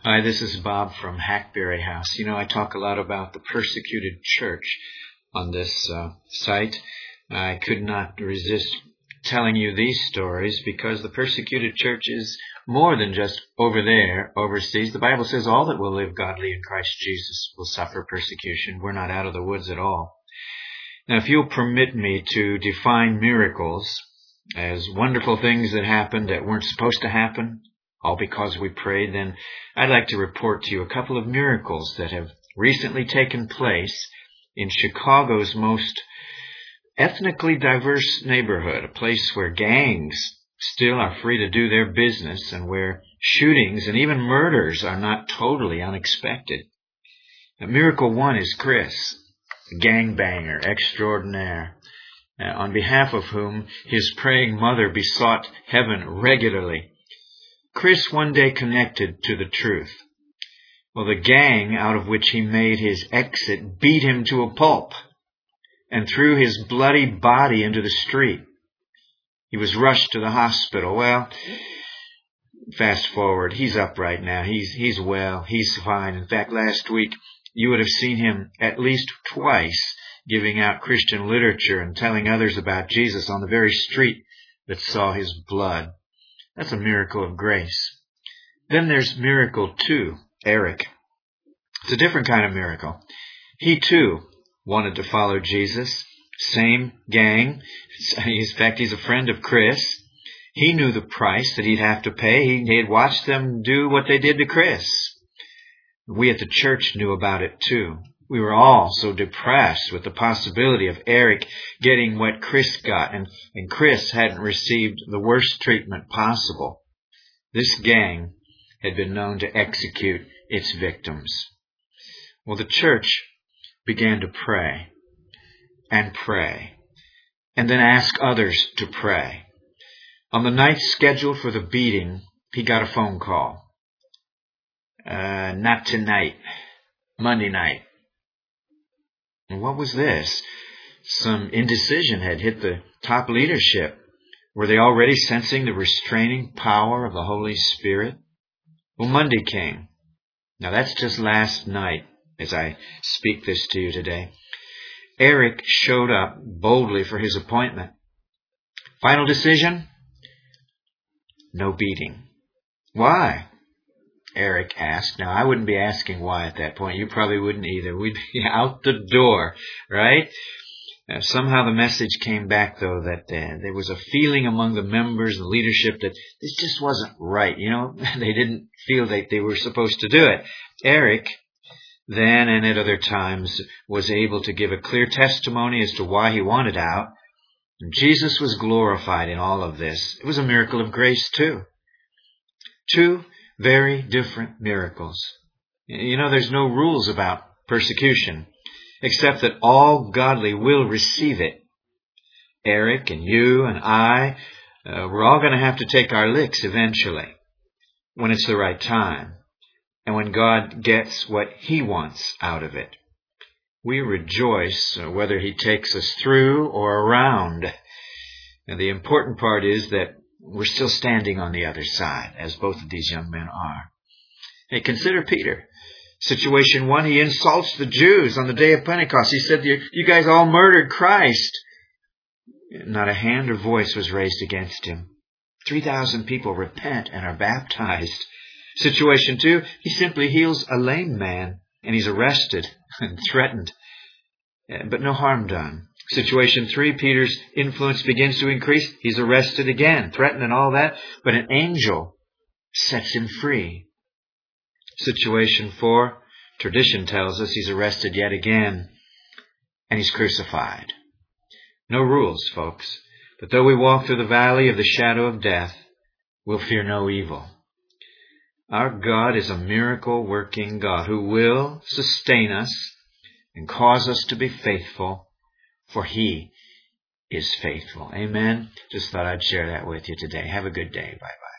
Hi, this is Bob from Hackberry House. I talk a lot about the persecuted church on this site. I could not resist telling you these stories because the persecuted church is more than just over there, overseas. The Bible says all that will live godly in Christ Jesus will suffer persecution. We're not out of the woods at all. Now, if you'll permit me to define miracles as wonderful things that happened that weren't supposed to happen, all because we prayed, then I'd like to report to you a couple of miracles that have recently taken place in Chicago's most ethnically diverse neighborhood, a place where gangs still are free to do their business and where shootings and even murders are not totally unexpected. Now, miracle one is Chris, a gangbanger extraordinaire, on behalf of whom his praying mother besought heaven regularly. Chris one day connected to the truth. Well, the gang out of which he made his exit beat him to a pulp and threw his bloody body into the street. He was rushed to the hospital. Well, fast forward, he's up right now. He's well. He's fine. In fact, last week, you would have seen him at least twice giving out Christian literature and telling others about Jesus on the very street that saw his blood. That's a miracle of grace. Then there's miracle two, Eric. It's a different kind of miracle. He too wanted to follow Jesus. Same gang. In fact, he's a friend of Chris. He knew the price that he'd have to pay. He had watched them do what they did to Chris. We at the church knew about it too. We were all so depressed with the possibility of Eric getting what Chris got, and Chris hadn't received the worst treatment possible. This gang had been known to execute its victims. Well, the church began to pray, and then ask others to pray. On the night scheduled for the beating, he got a phone call. Not tonight, Monday night. And what was this? Some indecision had hit the top leadership. Were they already sensing the restraining power of the Holy Spirit? Well, Monday came. Now that's just last night as I speak this to you today. Eric showed up boldly for his appointment. Final decision? No beating. Why? Eric asked. Now, I wouldn't be asking why at that point. You probably wouldn't either. We'd be out the door, right? Somehow the message came back, though, that there was a feeling among the members and leadership that this just wasn't right. They didn't feel that they were supposed to do it. Eric, then and at other times, was able to give a clear testimony as to why he wanted out. And Jesus was glorified in all of this. It was a miracle of grace, too. Two very different miracles. There's no rules about persecution, except that all godly will receive it. Eric and you and I, we're all going to have to take our licks eventually, when it's the right time, and when God gets what He wants out of it. We rejoice whether He takes us through or around. And the important part is that we're still standing on the other side, as both of these young men are. Hey, consider Peter. Situation one, he insults the Jews on the day of Pentecost. He said, you guys all murdered Christ. Not a hand or voice was raised against him. 3,000 people repent and are baptized. Situation two, he simply heals a lame man, and he's arrested and threatened, but no harm done. Situation three, Peter's influence begins to increase. He's arrested again, threatened and all that, but an angel sets him free. Situation four, tradition tells us he's arrested yet again, and he's crucified. No rules, folks, but though we walk through the valley of the shadow of death, we'll fear no evil. Our God is a miracle-working God who will sustain us and cause us to be faithful, for He is faithful. Amen. Just thought I'd share that with you today. Have a good day. Bye-bye.